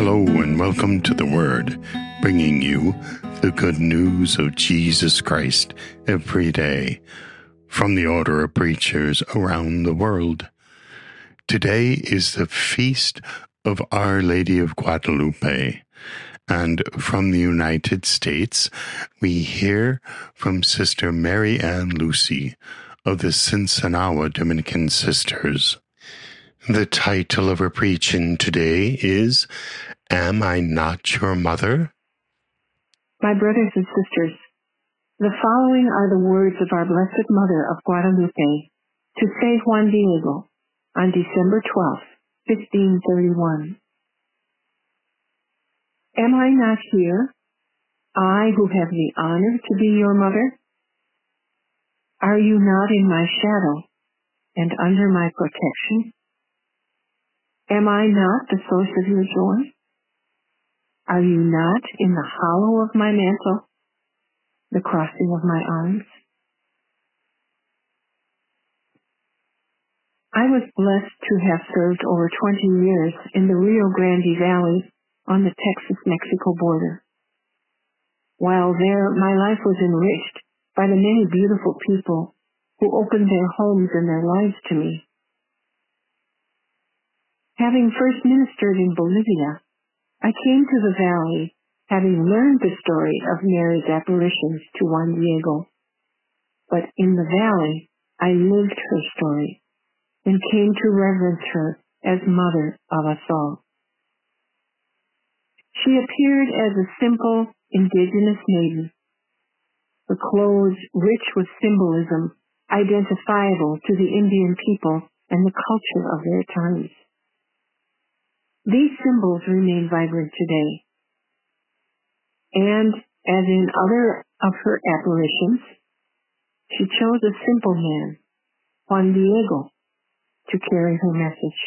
Hello and welcome to The Word, bringing you the good news of Jesus Christ every day from the Order of Preachers around the world. Today is the feast of Our Lady of Guadalupe, and from the United States we hear from Sister Mary Ann Lucy of the Sinsinawa Dominican Sisters. The title of her preaching today is, Am I Not Your Mother? My brothers and sisters, the following are the words of our Blessed Mother of Guadalupe to Saint Juan Diego on December 12th, 1531. Am I not here, I who have the honor to be your mother? Are you not in my shadow and under my protection? Am I not the source of your joy? Are you not in the hollow of my mantle, the crossing of my arms? I was blessed to have served over 20 years in the Rio Grande Valley on the Texas-Mexico border. While there, my life was enriched by the many beautiful people who opened their homes and their lives to me. Having first ministered in Bolivia, I came to the valley, having learned the story of Mary's apparitions to Juan Diego. But in the valley, I lived her story and came to reverence her as mother of us all. She appeared as a simple, indigenous maiden, her clothes rich with symbolism identifiable to the Indian people and the culture of their times. These symbols remain vibrant today. And, as in other of her apparitions, she chose a simple man, Juan Diego, to carry her message.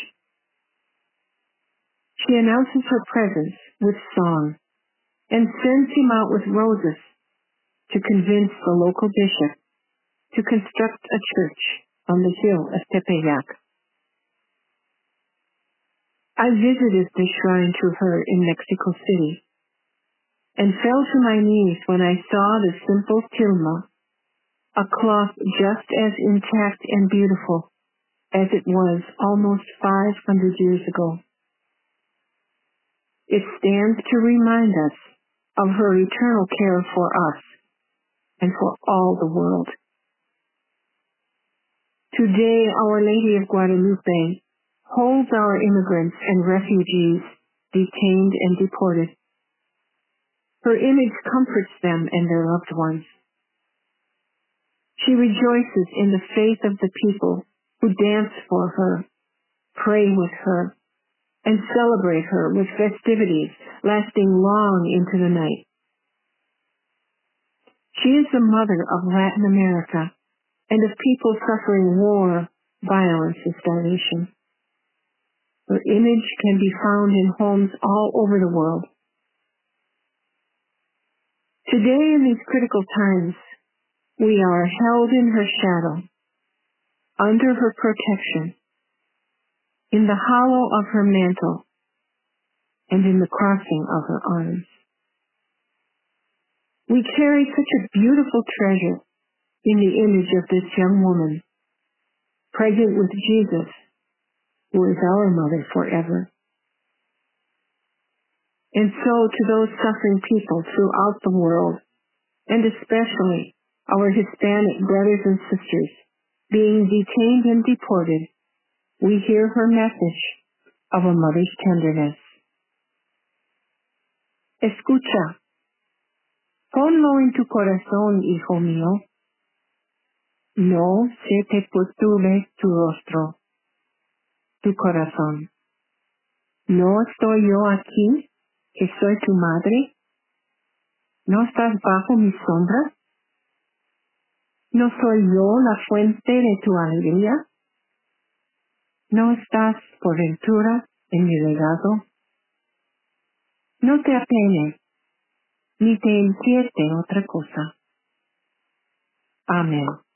She announces her presence with song and sends him out with roses to convince the local bishop to construct a church on the hill of Tepeyac. I visited the shrine to her in Mexico City and fell to my knees when I saw the simple tilma, a cloth just as intact and beautiful as it was almost 500 years ago. It stands to remind us of her eternal care for us and for all the world. Today, Our Lady of Guadalupe holds our immigrants and refugees detained and deported. Her image comforts them and their loved ones. She rejoices in the faith of the people who dance for her, pray with her, and celebrate her with festivities lasting long into the night. She is the mother of Latin America and of people suffering war, violence, and starvation. Her image can be found in homes all over the world. Today, in these critical times, we are held in her shadow, under her protection, in the hollow of her mantle, and in the crossing of her arms. We carry such a beautiful treasure in the image of this young woman, pregnant with Jesus, who is our mother forever. And so to those suffering people throughout the world, and especially our Hispanic brothers and sisters being detained and deported, we hear her message of a mother's tenderness. Escucha. Ponlo en tu corazón, hijo mío. No se te perturbe tu rostro, tu corazón. ¿No estoy yo aquí, que soy tu madre? ¿No estás bajo mi sombra? ¿No soy yo la fuente de tu alegría? ¿No estás por ventura en mi legado? No te apenes, ni te inquiete otra cosa. Amén.